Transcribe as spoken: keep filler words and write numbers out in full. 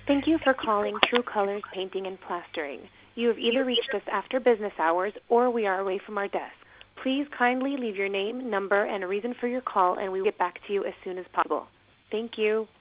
Thank you for calling True Colors Painting and Plastering. You have either reached us after business hours or we are away from our desk. Please kindly leave your name, number, and a reason for your call, and we will get back to you as soon as possible. Thank you.